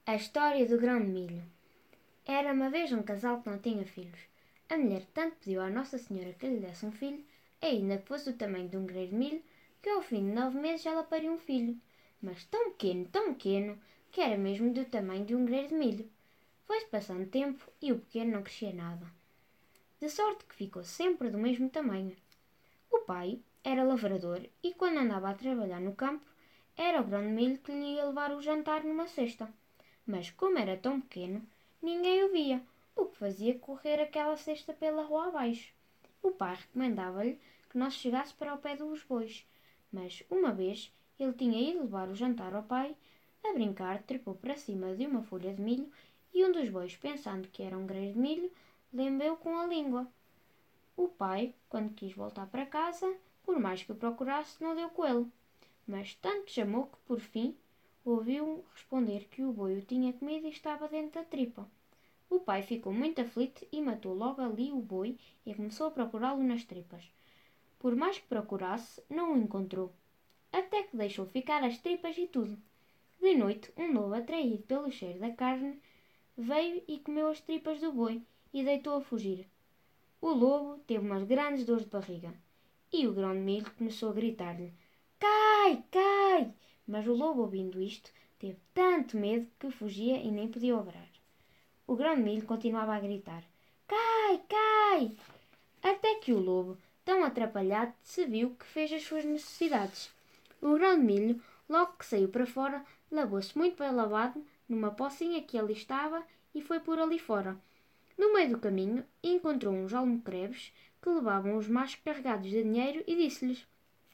A história do grão de milho. Era uma vez um casal que não tinha filhos. A mulher tanto pediu à Nossa Senhora que lhe desse um filho, ainda que fosse do tamanho de um grão de milho, que ao fim de 9 meses ela pariu um filho, mas tão pequeno, que era mesmo do tamanho de um grão de milho. Foi-se passando tempo e o pequeno não crescia nada, de sorte que ficou sempre do mesmo tamanho. O pai era lavrador e quando andava a trabalhar no campo, era o grão de milho que lhe ia levar o jantar numa cesta. Mas como era tão pequeno, ninguém o via, o que fazia correr aquela cesta pela rua abaixo. O pai recomendava-lhe que não se chegasse para o pé dos bois, mas uma vez ele tinha ido levar o jantar ao pai, a brincar trepou para cima de uma folha de milho e um dos bois, pensando que era um grão de milho, lambeu com a língua. O pai, quando quis voltar para casa, por mais que o procurasse, não deu com ele, mas tanto chamou que, por fim, ouviu responder que o boi o tinha comido e estava dentro da tripa. O pai ficou muito aflito e matou logo ali o boi e começou a procurá-lo nas tripas. Por mais que procurasse, não o encontrou, até que deixou ficar as tripas e tudo. De noite, um lobo, atraído pelo cheiro da carne, veio e comeu as tripas do boi e deitou a fugir. O lobo teve umas grandes dores de barriga e o grão de milho começou a gritar-lhe: Cai, cai! Mas o lobo, ouvindo isto, teve tanto medo que fugia e nem podia obrar. O grão de milho continuava a gritar: Cai, cai! Até que o lobo, tão atrapalhado, se viu que fez as suas necessidades. O grão de milho, logo que saiu para fora, lavou-se muito bem lavado numa pocinha que ali estava e foi por ali fora. No meio do caminho, encontrou uns almocreves que levavam os machos carregados de dinheiro e disse-lhes: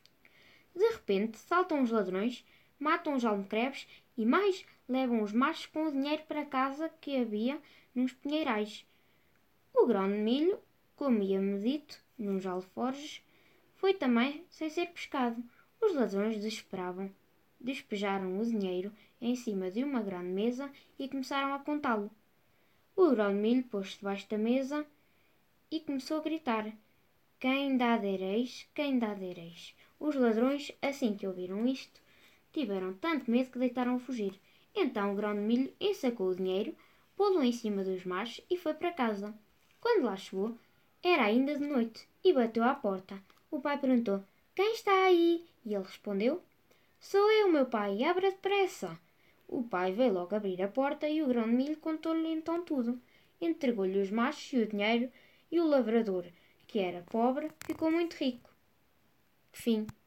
De repente, saltam os ladrões, matam os almocreves e mais levam os machos com o dinheiro para casa que havia nos pinheirais. O grão de milho, como ia-me dito, nos alforjes, foi também sem ser pescado. Os ladrões desesperavam. Despejaram o dinheiro em cima de uma grande mesa e começaram a contá-lo. O grão de milho pôs-se debaixo da mesa e começou a gritar: Quem dá dereis, quem dá dereis. Os ladrões, assim que ouviram isto, tiveram tanto medo que deitaram a fugir. Então o grão de milho ensacou o dinheiro, pô-lo em cima dos machos e foi para casa. Quando lá chegou, era ainda de noite e bateu à porta. O pai perguntou: Quem está aí? E ele respondeu: Sou eu, meu pai, abra depressa. O pai veio logo abrir a porta e o grão de milho contou-lhe então tudo. Entregou-lhe os machos e o dinheiro e o lavrador, que era pobre, ficou muito rico. Fim.